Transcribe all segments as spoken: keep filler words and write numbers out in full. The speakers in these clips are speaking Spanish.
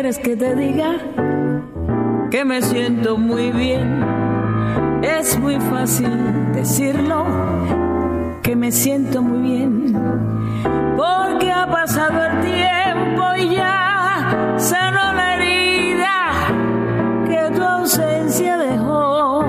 quieres que te diga? Que me siento muy bien. Es muy fácil decirlo, que me siento muy bien, porque ha pasado el tiempo y ya sanó la herida que tu ausencia dejó.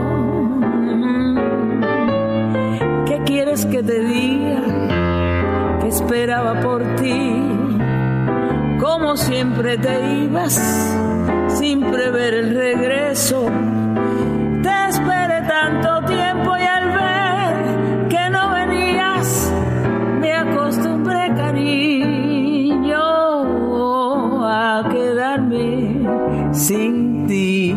¿Qué quieres que te diga? Que esperaba por ti, como siempre te ibas, sin prever el regreso. Te esperé tanto tiempo y al ver que no venías, me acostumbré, cariño, a quedarme sin ti.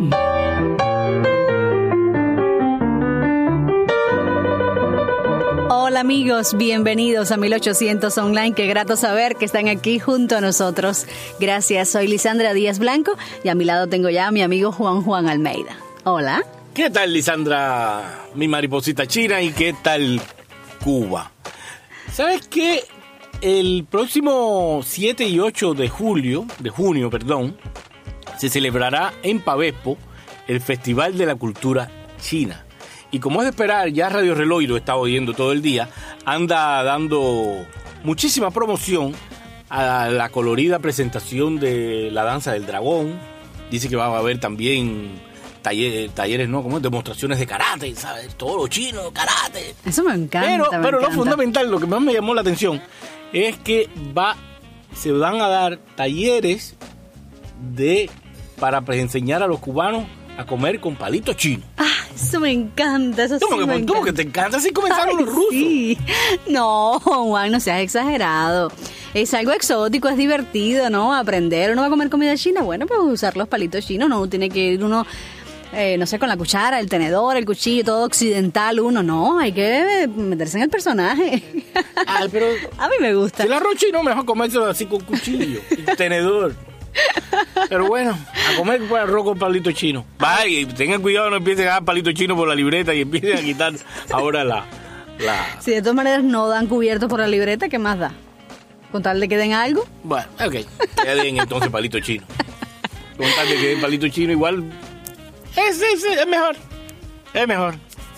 Hola amigos, bienvenidos a mil ochocientos Online. Qué grato saber que están aquí junto a nosotros. Gracias, soy Lisandra Díaz Blanco y a mi lado tengo ya a mi amigo Juan Juan Almeida. Hola. ¿Qué tal, Lisandra, mi mariposita china? ¿Y qué tal Cuba? ¿Sabes qué? El próximo siete y ocho de julio, de junio, perdón, se celebrará en Pavespo el Festival de la Cultura China. Y como es de esperar, ya Radio Reloj, y lo he estado oyendo todo el día, anda dando muchísima promoción a la colorida presentación de la danza del dragón. Dice que va a haber también talleres, talleres no, como demostraciones de karate, ¿sabes? Todo lo chino, karate. Eso me encanta. Pero, me pero encanta. Lo fundamental, lo que más me llamó la atención, es que va, se van a dar talleres de para enseñar a los cubanos a comer con palitos chinos. Ah, eso me encanta. Eso ¿Cómo sí que, me ¿cómo encanta. que te encanta? Así comenzaron Ay, los rusos. Sí. No, Juan, no seas exagerado. Es algo exótico, es divertido, ¿no? Aprender. Uno va a comer comida china, bueno, pues usar los palitos chinos. No tiene que ir uno, eh, no sé, con la cuchara, el tenedor, el cuchillo, todo occidental. Uno, no, hay que meterse en el personaje. Ay, pero a mí me gusta. el arroz chino mejor comérselo así con cuchillo y tenedor. Pero bueno, a comer arroz con palito chino. Vaya, tengan cuidado, no empiecen a dar palito chino por la libreta y empiecen a quitar ahora la... la... Si de todas maneras no dan cubiertos por la libreta, ¿qué más da? ¿Con tal de que den algo? Bueno, ok, ya den entonces palito chino. Con tal de que den palito chino igual... Es, es, es mejor, es mejor.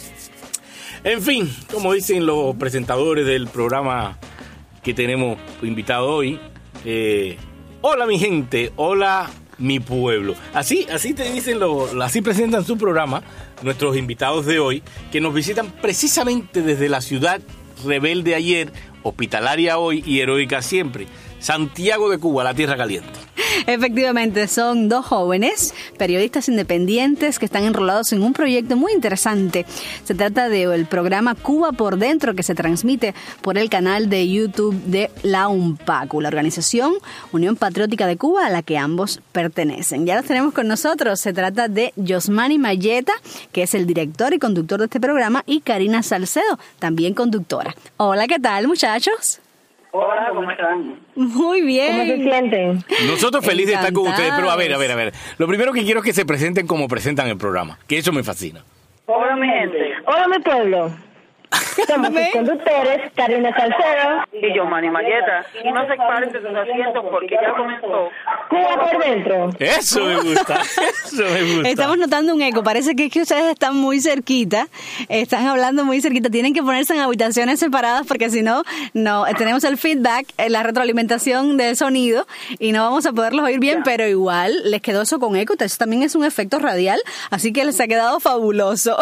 En fin, como dicen los presentadores del programa que tenemos invitado hoy, eh... hola mi gente, hola mi pueblo. Así, así te dicen, lo, así presentan su programa nuestros invitados de hoy, que nos visitan precisamente desde la ciudad rebelde ayer, hospitalaria hoy y heroica siempre, Santiago de Cuba, la tierra caliente. Efectivamente, son dos jóvenes periodistas independientes que están enrolados en un proyecto muy interesante. Se trata del programa Cuba por Dentro, que se transmite por el canal de YouTube de la UNPACU, la organización Unión Patriótica de Cuba, a la que ambos pertenecen. Ya los tenemos con nosotros. Se trata de Yosmani Mayeta, que es el director y conductor de este programa, y Karina Salcedo, también conductora. Hola, ¿qué tal, muchachos? Hola, ¿cómo están? Muy bien. ¿Cómo se sienten? Nosotros felices de estar con ustedes, pero a ver, a ver, a Encantados. ver. Lo primero que quiero es que se presenten como presentan el programa, que eso me fascina. Hola, mi gente. Hola, mi pueblo. Somos sus conductores, Karina Salcedo Y yo, Manny Mayeta. Y no se paren de sus asientos porque ya comenzó. Cuba por Dentro. Eso me gusta, eso me gusta. Estamos notando un eco, parece que es que ustedes están muy cerquita, están hablando muy cerquita, tienen que ponerse en habitaciones separadas porque si no, no tenemos el feedback, la retroalimentación del sonido y no vamos a poderlos oír bien, pero igual les quedó eso con eco, eso también es un efecto radial, así que les ha quedado fabuloso.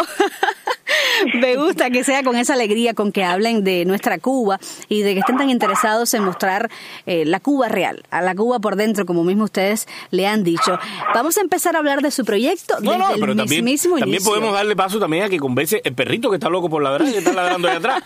Me gusta que sea con esa alegría con que hablen de nuestra Cuba y de que estén tan interesados en mostrar eh, la Cuba real, a la Cuba por dentro, como mismo ustedes le han dicho. Vamos a empezar a hablar de su proyecto No, desde no, el pero también, mismísimo también inicio. podemos darle paso también a que converse el perrito que está loco por ladrar y que está ladrando ahí atrás.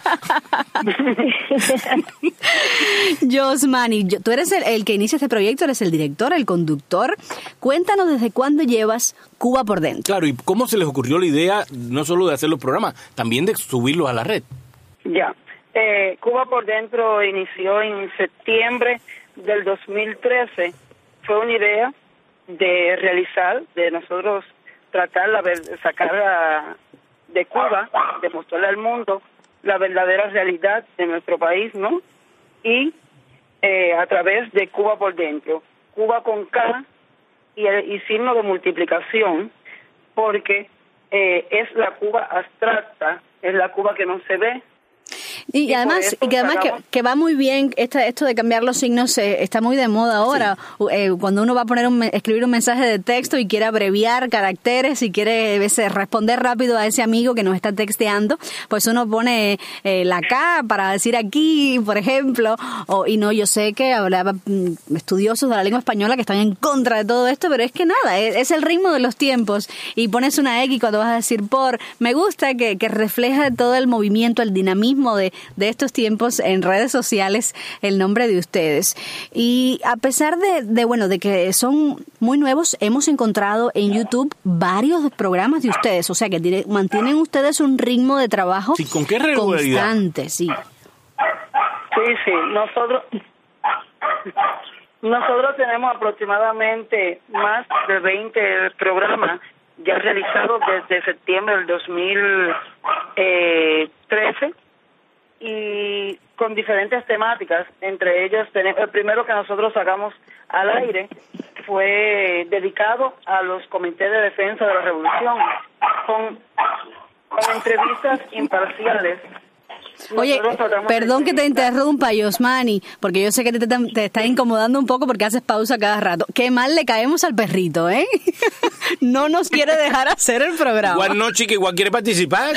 Yosmani, yo- tú eres el, el que inicia este proyecto, eres el director, el conductor. Cuéntanos desde cuándo llevas Cuba por dentro. Claro, ¿y cómo se les ocurrió la idea no solo de hacer los programas, también de subirlos a la red? Ya. Eh, Cuba por Dentro inició en septiembre del dos mil trece. Fue una idea de realizar, de nosotros tratar la ver- sacar a- de Cuba, de mostrarle al mundo la verdadera realidad de nuestro país, ¿no? Y eh, a través de Cuba por Dentro. Cuba con K y, y signo de multiplicación, porque eh, es la Cuba abstracta, es la Cuba que no se ve. Y, y además, y que además que, que va muy bien esta, esto de cambiar los signos, eh, está muy de moda ahora. Sí. Eh, cuando uno va a poner un, escribir un mensaje de texto y quiere abreviar caracteres y quiere ese, responder rápido a ese amigo que nos está texteando, pues uno pone eh, la K para decir aquí, por ejemplo, o, y no, yo sé que hablaba estudiosos de la lengua española que están en contra de todo esto, pero es que nada, es, es el ritmo de los tiempos, y pones una X cuando vas a decir por. Me gusta que, que refleja todo el movimiento, el dinamismo de de estos tiempos en redes sociales, el nombre de ustedes. Y a pesar de, de bueno, de que son muy nuevos, hemos encontrado en YouTube varios programas de ustedes, o sea que dire, mantienen ustedes un ritmo de trabajo sí, ¿con qué regularidad? Constante, sí. Sí, sí, nosotros nosotros tenemos aproximadamente más de veinte programas ya realizados desde septiembre del dos mil trece, y con diferentes temáticas. Entre ellas, el primero que nosotros sacamos al aire fue dedicado a los comités de defensa de la revolución, con, con entrevistas imparciales. Oye, perdón que te interrumpa, Yosmani, porque yo sé que te, te, te está incomodando un poco porque haces pausa cada rato. Qué mal le caemos al perrito, ¿eh? No nos quiere dejar hacer el programa. Igual no, chica, igual quiere participar.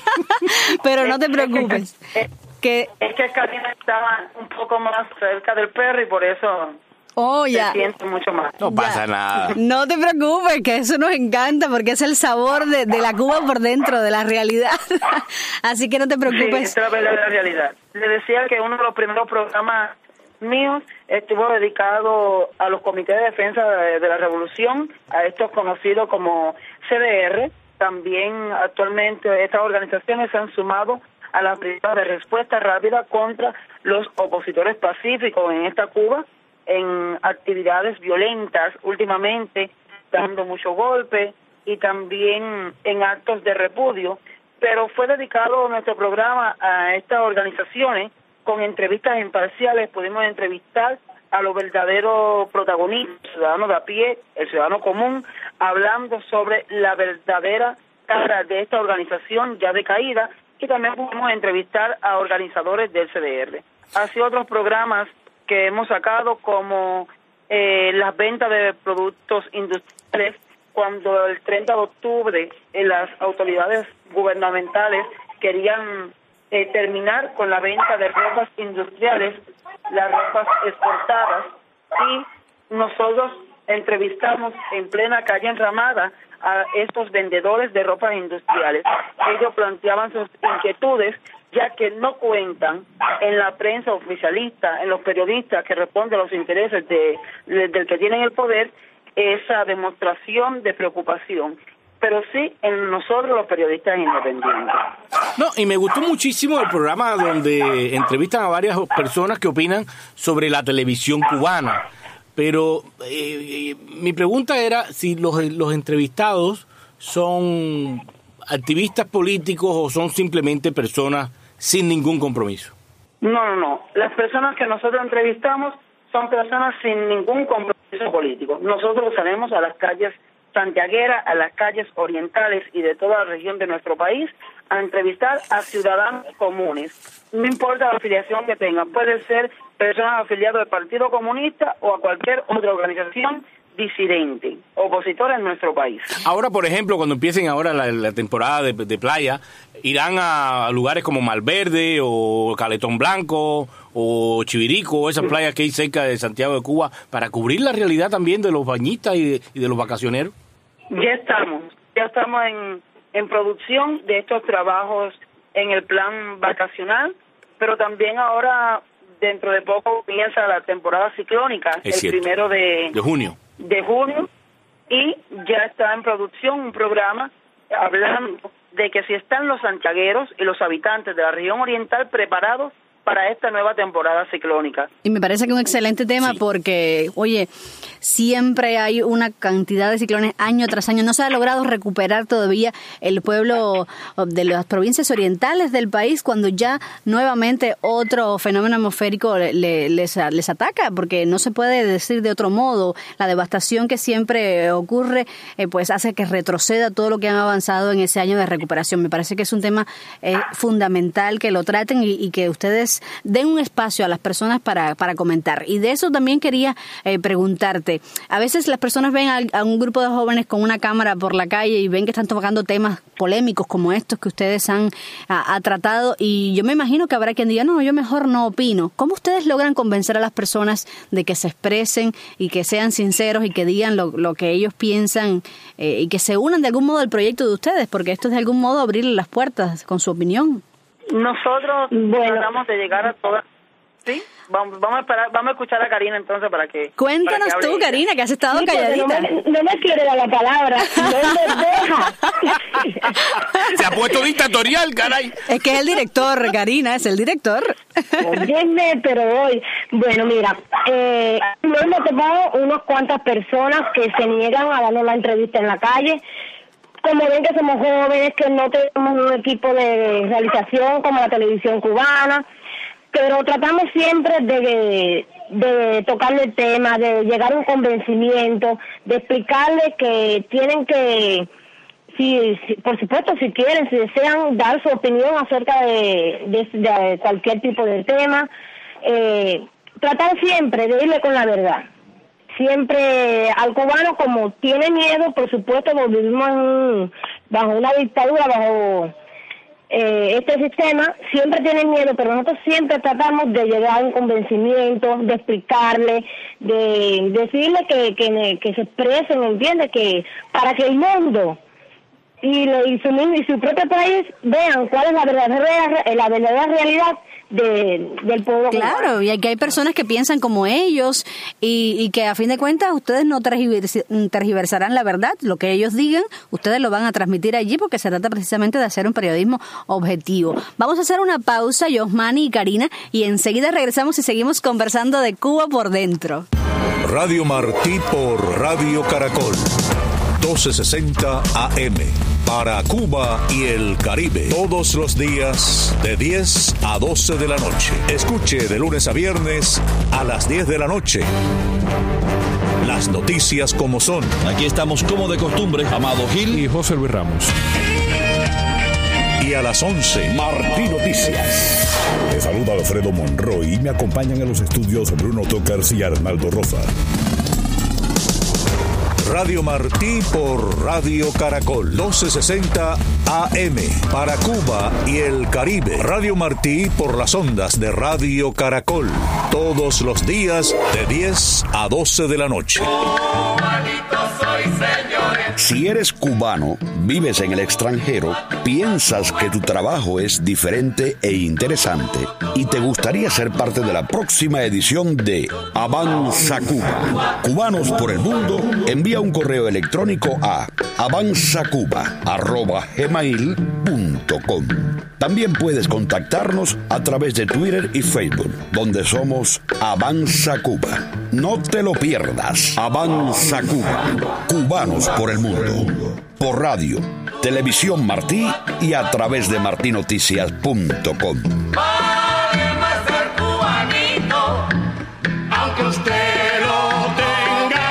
Pero no te preocupes. que Es que Karina estaba un poco más cerca del perro y por eso... Oh, ya. Se siente mucho más. No pasa ya. nada. No te preocupes, que eso nos encanta porque es el sabor de, de la Cuba por dentro, de la realidad. Así que no te preocupes. Sí, es la verdadera realidad. Le decía que uno de los primeros programas míos estuvo dedicado a los comités de defensa de, de la revolución, a estos conocidos como C D R. También actualmente estas organizaciones se han sumado a la brigada de respuesta rápida contra los opositores pacíficos en esta Cuba, en actividades violentas últimamente, dando mucho golpe, y también en actos de repudio. Pero fue dedicado nuestro programa a estas organizaciones con entrevistas imparciales. Pudimos entrevistar a los verdaderos protagonistas, el ciudadano de a pie, el ciudadano común, hablando sobre la verdadera cara de esta organización ya decaída, y también pudimos entrevistar a organizadores del C D R. Así otros programas que hemos sacado, como eh, las ventas de productos industriales, cuando el treinta de octubre eh, las autoridades gubernamentales querían eh, terminar con la venta de ropas industriales, las ropas exportadas, y nosotros entrevistamos en plena calle Enramada a estos vendedores de ropas industriales. Ellos planteaban sus inquietudes, ya que no cuentan en la prensa oficialista, en los periodistas que responden a los intereses de, de, del que tienen el poder, esa demostración de preocupación, pero sí en nosotros los periodistas independientes. No, y me gustó muchísimo el programa donde entrevistan a varias personas que opinan sobre la televisión cubana, pero eh, mi pregunta era si los, los entrevistados son activistas políticos o son simplemente personas sin ningún compromiso. No, no, no. Las personas que nosotros entrevistamos son personas sin ningún compromiso político. Nosotros salimos a las calles santiagueras, a las calles orientales y de toda la región de nuestro país a entrevistar a ciudadanos comunes. No importa la afiliación que tengan. Pueden ser personas afiliadas al Partido Comunista o a cualquier otra organización disidente, opositora en nuestro país. Ahora, por ejemplo, cuando empiecen ahora la, la temporada de, de playa, irán a lugares como Malverde o Caletón Blanco o Chivirico, esas playas que hay cerca de Santiago de Cuba, para cubrir la realidad también de los bañistas y de, y de los vacacioneros. Ya estamos, ya estamos en, en producción de estos trabajos en el plan vacacional, pero también ahora, dentro de poco, comienza la temporada ciclónica, es el cierto. primero de, de junio. de junio, y ya está en producción un programa hablando de que si están los santiagueros y los habitantes de la región oriental preparados para esta nueva temporada ciclónica. Y me parece que es un excelente tema sí. porque, oye, siempre hay una cantidad de ciclones año tras año. No se ha logrado recuperar todavía el pueblo de las provincias orientales del país cuando ya nuevamente otro fenómeno atmosférico le, les, les ataca, porque no se puede decir de otro modo. La devastación que siempre ocurre eh, pues hace que retroceda todo lo que han avanzado en ese año de recuperación. Me parece que es un tema eh, fundamental que lo traten y, y que ustedes den un espacio a las personas para, para comentar. Y de eso también quería eh, preguntarte. A veces las personas ven a, a un grupo de jóvenes con una cámara por la calle y ven que están tocando temas polémicos como estos que ustedes han a, a tratado, y yo me imagino que habrá quien diga, no, yo mejor no opino. ¿Cómo ustedes logran convencer a las personas de que se expresen y que sean sinceros y que digan lo, lo que ellos piensan eh, y que se unan de algún modo al proyecto de ustedes? Porque esto es de algún modo abrirle las puertas con su opinión. Nosotros bueno. tratamos de llegar a todas. ¿Sí? Vamos, vamos a esperar, vamos a escuchar a Karina entonces para que... Cuéntanos para que tú, Karina, que has estado sí, calladita. No me, no me quiere dar la palabra, no me deja. Se ha puesto dictatorial, caray. Es que es el director, Karina, es el director. Óyeme, pero hoy... Bueno, mira, eh, no hemos topado unas cuantas personas que se niegan a darnos la entrevista en la calle. Como ven que somos jóvenes, que no tenemos un equipo de realización como la televisión cubana, pero tratamos siempre de, de tocarle el tema, de llegar a un convencimiento, de explicarle que tienen que, si, si por supuesto, si quieren, si desean dar su opinión acerca de, de, de cualquier tipo de tema, eh, tratar siempre de irle con la verdad. Siempre al cubano, como tiene miedo, por supuesto, nos vivimos en, bajo una dictadura, bajo eh, este sistema, siempre tiene miedo, pero nosotros siempre tratamos de llegar a un convencimiento, de explicarle, de decirle que, que, que se expresen, ¿entiende? Que para que el mundo y, le, y, su, y su propio país vean cuál es la verdadera, la verdadera realidad de, del pueblo. Claro, y aquí hay personas que piensan como ellos y, y que a fin de cuentas ustedes no tergivers, tergiversarán la verdad, lo que ellos digan, ustedes lo van a transmitir allí porque se trata precisamente de hacer un periodismo objetivo. Vamos a hacer una pausa, Yosmani y Karina, y enseguida regresamos y seguimos conversando de Cuba por dentro. Radio Martí por Radio Caracol, doce sesenta A M, para Cuba y el Caribe, todos los días de diez a doce de la noche. Escuche de lunes a viernes a las diez de la noche. Las noticias como son. Aquí estamos como de costumbre, Amado Gil y José Luis Ramos. Y a las once, Martí Noticias. Te saluda Alfredo Monroy y me acompañan en los estudios Bruno Tocars y Arnaldo Rosa. Radio Martí por Radio Caracol, doce sesenta A M, para Cuba y el Caribe. Radio Martí por las ondas de Radio Caracol, todos los días de diez a doce de la noche. Si eres cubano, vives en el extranjero, piensas que tu trabajo es diferente e interesante y te gustaría ser parte de la próxima edición de Avanza Cuba. Cubanos por el Mundo, envía un correo electrónico a avanzacuba arroba gmail punto com. También puedes contactarnos a través de Twitter y Facebook, donde somos Avanza Cuba. No te lo pierdas. Avanza Cuba. Cubanos por el Mundo. Por radio, televisión Martí y a través de martí noticias punto com. Vale más ser cubanito, aunque usted lo tenga.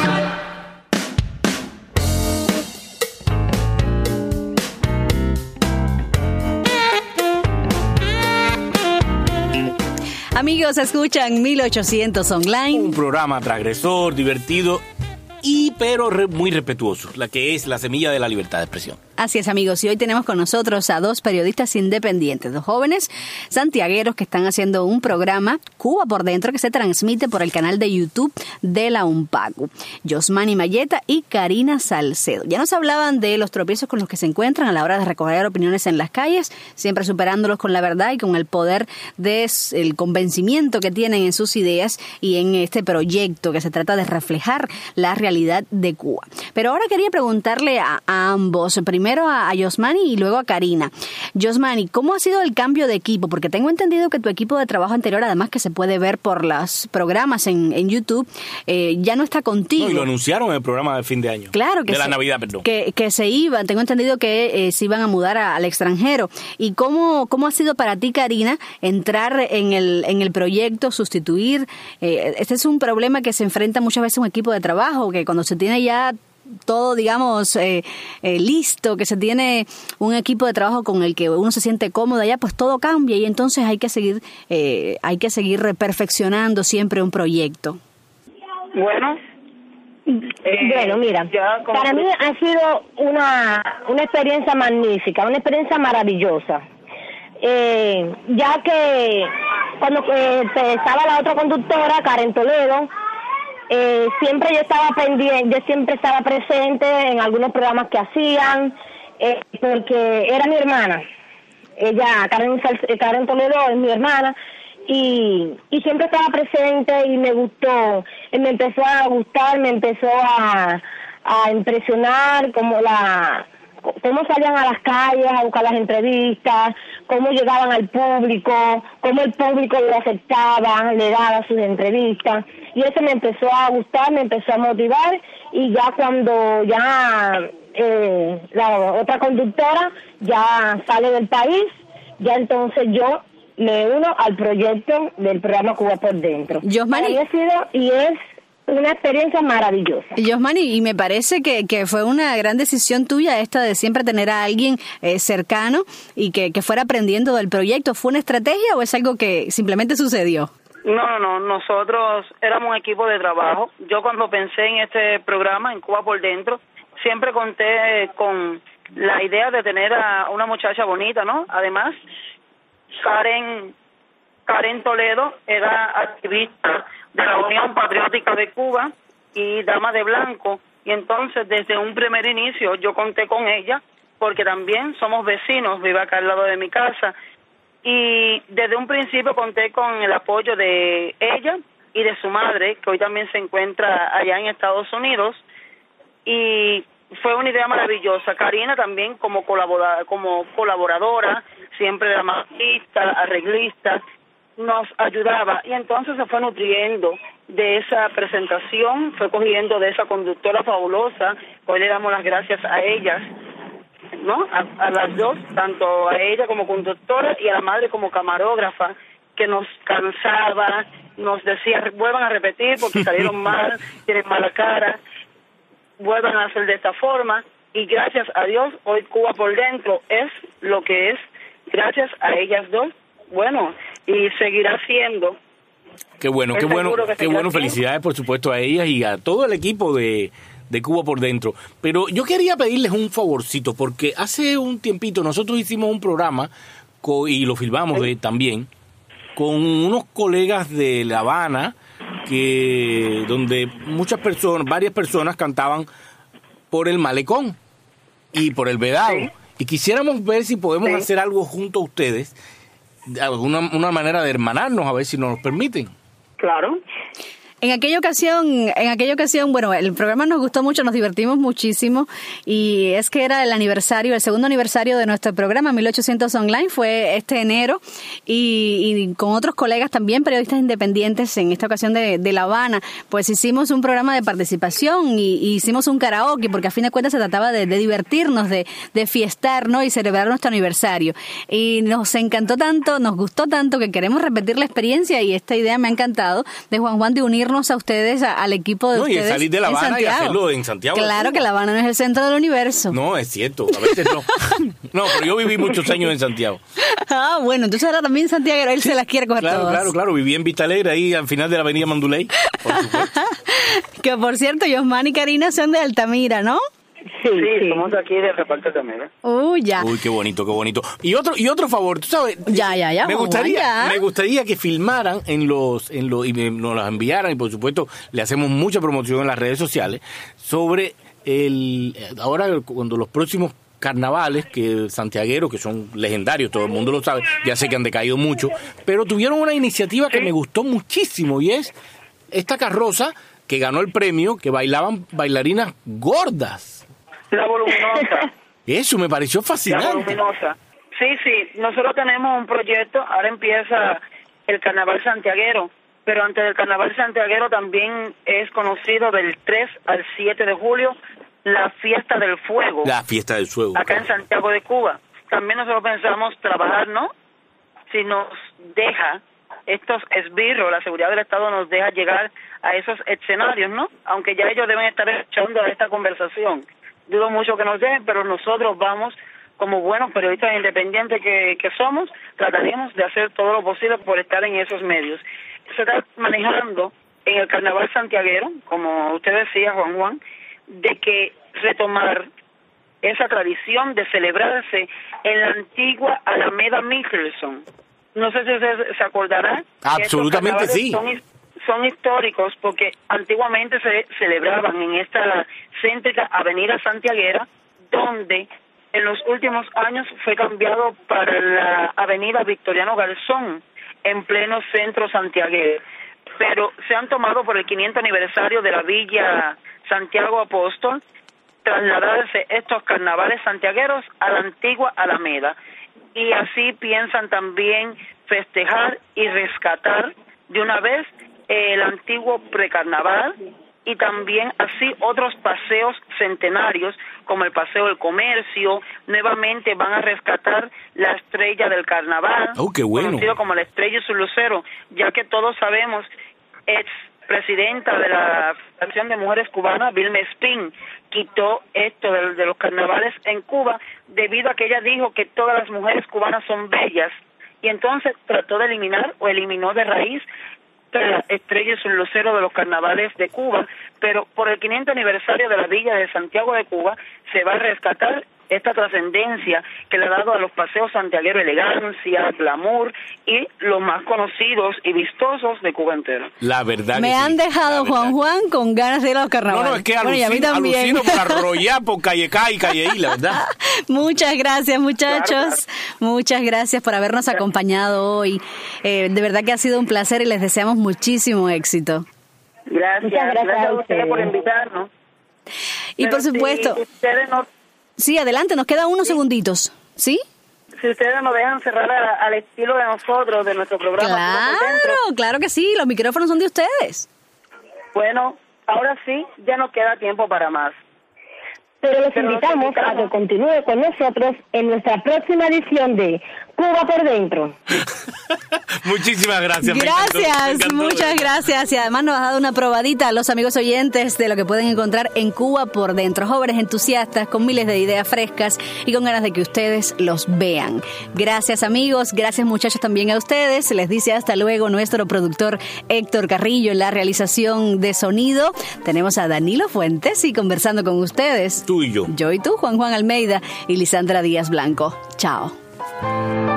Amigos, escuchan mil ochocientos Online. Un programa transgresor, divertido y pero re, muy respetuoso, la que es la semilla de la libertad de expresión. Así es, amigos, y hoy tenemos con nosotros a dos periodistas independientes, dos jóvenes santiagueros que están haciendo un programa, Cuba por Dentro, que se transmite por el canal de YouTube de la UNPACU. Yosmani Mayeta y Karina Salcedo. Ya nos hablaban de los tropiezos con los que se encuentran a la hora de recoger opiniones en las calles, siempre superándolos con la verdad y con el poder del convencimiento que tienen en sus ideas y en este proyecto que se trata de reflejar la realidad de Cuba. Pero ahora quería preguntarle a, a ambos, primero, primero a, a Yosmani y luego a Karina. Yosmani, ¿cómo ha sido el cambio de equipo? Porque tengo entendido que tu equipo de trabajo anterior, además que se puede ver por los programas en, en YouTube, eh, ya no está contigo. No, y lo anunciaron en el programa de fin de año. Claro que De la se, Navidad, perdón. Que, que se iban, tengo entendido que eh, se iban a mudar a, al extranjero. ¿Y cómo, cómo ha sido para ti, Karina, entrar en el, en el proyecto, sustituir? Eh, este es un problema que se enfrenta muchas veces un equipo de trabajo, que cuando se tiene ya todo, digamos, eh, eh, listo, que se tiene un equipo de trabajo con el que uno se siente cómodo ya, pues todo cambia y entonces hay que seguir, eh, hay que seguir perfeccionando siempre un proyecto. Bueno, Eh, bueno, mira, para mí ha sido una, una experiencia magnífica, una experiencia maravillosa, eh, ya que cuando eh, estaba la otra conductora, Karen Toledo, eh, siempre yo estaba pendiente, yo siempre estaba presente en algunos programas que hacían, eh, porque era mi hermana, ella, Karen, Karen Toledo es mi hermana, Y, y siempre estaba presente y me gustó, me empezó a gustar, me empezó a, a impresionar como la, cómo salían a las calles a buscar las entrevistas, cómo llegaban al público, cómo el público lo aceptaba, le daba sus entrevistas, y eso me empezó a gustar, me empezó a motivar, y ya cuando ya eh, la otra conductora ya sale del país, ya entonces yo me uno al proyecto del programa Cuba por Dentro. Yosmani, ha sido y es una experiencia maravillosa. Yosmani, y me parece que, que fue una gran decisión tuya esta de siempre tener a alguien eh, cercano y que, que fuera aprendiendo del proyecto. ¿Fue una estrategia o es algo que simplemente sucedió? No, no, no, nosotros éramos un equipo de trabajo. Yo cuando pensé en este programa, en Cuba por Dentro, siempre conté con la idea de tener a una muchacha bonita, ¿no? Además, Karen, Karen Toledo era activista de la Unión Patriótica de Cuba y dama de blanco, y entonces desde un primer inicio yo conté con ella, porque también somos vecinos, vive acá al lado de mi casa, y desde un principio conté con el apoyo de ella y de su madre, que hoy también se encuentra allá en Estados Unidos, y fue una idea maravillosa. Karina también como colaboradora, como colaboradora, siempre era maquillista, arreglista, nos ayudaba, y entonces se fue nutriendo de esa presentación, fue cogiendo de esa conductora fabulosa. Hoy le damos las gracias a ellas, ¿no? A, a las dos, tanto a ella como conductora y a la madre como camarógrafa, que nos cansaba, nos decía, vuelvan a repetir porque salieron mal, tienen mala cara, vuelvan a hacer de esta forma, y gracias a Dios hoy Cuba por Dentro es lo que es, gracias a ellas dos, bueno, y seguirá siendo. Qué bueno, qué bueno, qué bueno, felicidades por supuesto a ellas y a todo el equipo de, de Cuba por Dentro. Pero yo quería pedirles un favorcito, porque hace un tiempito nosotros hicimos un programa, co- y lo filmamos de, también, con unos colegas de La Habana, que donde muchas personas, varias personas cantaban por el Malecón y por el Vedado, sí. Y quisiéramos ver si podemos sí. hacer algo junto a ustedes, alguna una manera de hermanarnos, a ver si nos lo permiten. Claro. En aquella ocasión, en aquella ocasión, bueno, el programa nos gustó mucho, nos divertimos muchísimo, y es que era el aniversario, el segundo aniversario de nuestro programa mil ochocientos Online, fue este enero, y, y con otros colegas también, periodistas independientes, en esta ocasión de, de La Habana, pues hicimos un programa de participación y, y hicimos un karaoke, porque a fin de cuentas se trataba de, de divertirnos, de, de fiestar, ¿no? Y celebrar nuestro aniversario. Y nos encantó tanto, nos gustó tanto que queremos repetir la experiencia, y esta idea me ha encantado de Juan Juan de unir a ustedes, a, al equipo de no, ustedes. Y salir de La Habana y hacerlo en Santiago. Claro que La Habana no es el centro del universo. No, es cierto, a veces no. No, pero yo viví muchos años en Santiago. Ah, bueno, entonces ahora también Santiago, él se las quiere coger claro, todas. Claro, claro, viví en Vista Alegre, ahí al final de la avenida Manduley. Por que por cierto, Yosmani y Karina son de Altamira, ¿no? Sí, sí, somos de aquí de Reparto Altamira. Uy, ya. Uy, qué bonito, qué bonito. Y otro y otro favor, tú sabes, ya, ya, ya. Me gustaría, ya. me gustaría que filmaran en los en los y me, nos las enviaran, y por supuesto le hacemos mucha promoción en las redes sociales sobre el ahora cuando los próximos carnavales que santiagueros, que son legendarios, todo el mundo lo sabe, ya sé que han decaído mucho, pero tuvieron una iniciativa que me gustó muchísimo, y es esta carroza que ganó el premio, que bailaban bailarinas gordas. La voluminosa. Eso me pareció La fascinante. voluminosa. Sí, sí, nosotros tenemos un proyecto, ahora empieza el Carnaval Santiaguero, pero antes del Carnaval Santiaguero también es conocido del tres al siete de julio la Fiesta del Fuego. La fiesta del fuego. Acá en Santiago de Cuba. También nosotros pensamos trabajar, ¿no? Si nos deja estos esbirros, la seguridad del Estado nos deja llegar a esos escenarios, ¿no? Aunque ya ellos deben estar escuchando esta conversación. Dudo mucho que nos dejen, pero nosotros vamos, como buenos periodistas independientes que, que somos, trataremos de hacer todo lo posible por estar en esos medios. Se está manejando en el Carnaval Santiaguero, como usted decía, Juan Juan, de que retomar esa tradición de celebrarse en la antigua Alameda Michelson. No sé si usted se acordará. Absolutamente sí. Son, son históricos porque antiguamente se celebraban en esta céntrica avenida santiaguera, donde en los últimos años fue cambiado para la avenida Victoriano Garzón, en pleno centro santiaguero. Pero se han tomado por el quinientos aniversario de la Villa Santiago Apóstol, trasladarse estos carnavales santiagueros a la antigua Alameda. Y así piensan también festejar y rescatar de una vez el antiguo precarnaval y también así otros paseos centenarios como el Paseo del Comercio. Nuevamente van a rescatar la estrella del carnaval, oh, qué bueno, conocido como la estrella y su lucero, ya que todos sabemos, ex presidenta de la Federación de Mujeres Cubanas, Vilma Espín, quitó esto de, de los carnavales en Cuba debido a que ella dijo que todas las mujeres cubanas son bellas, y entonces trató de eliminar o eliminó de raíz la estrella y su lucero de los carnavales de Cuba, pero por el quinientos aniversario de la Villa de Santiago de Cuba se va a rescatar esta trascendencia que le ha dado a los paseos santiagueros elegancia, glamour y los más conocidos y vistosos de Cuba entera. La verdad Me que han sí, dejado Juan Juan con ganas de ir a los carnavales. No, no, es que bueno, y a mí alucino, también. alucino por arrollar por Calle K y Calle I, la verdad. Muchas gracias, muchachos. Claro, claro. Muchas gracias por habernos acompañado hoy. Eh, de verdad que ha sido un placer y les deseamos muchísimo éxito. Gracias, Muchas gracias gracias a a ustedes ustedes. por invitarnos. Y Pero por supuesto, si ustedes no, sí, adelante, nos quedan unos segunditos. ¿Sí? si ustedes nos dejan cerrar a- al estilo de nosotros, de nuestro programa. Cuba por Dentro. Claro, claro que sí, los micrófonos son de ustedes. Bueno, ahora sí, ya no queda tiempo para más. Pero los Pero los invitamos a invitamos. que continúe con nosotros en nuestra próxima edición de Cuba por Dentro. Muchísimas gracias. me encantó, me Gracias, encantó. muchas gracias. Y además nos ha dado una probadita a los amigos oyentes de lo que pueden encontrar en Cuba por Dentro. Jóvenes entusiastas con miles de ideas frescas y con ganas de que ustedes los vean. Gracias amigos, gracias muchachos también a ustedes. Les dice hasta luego nuestro productor Héctor Carrillo en la realización de sonido. Tenemos a Danilo Fuentes y conversando con ustedes. Tú y yo. Yo y tú, Juan Juan Almeida y Lisandra Díaz Blanco. Chao.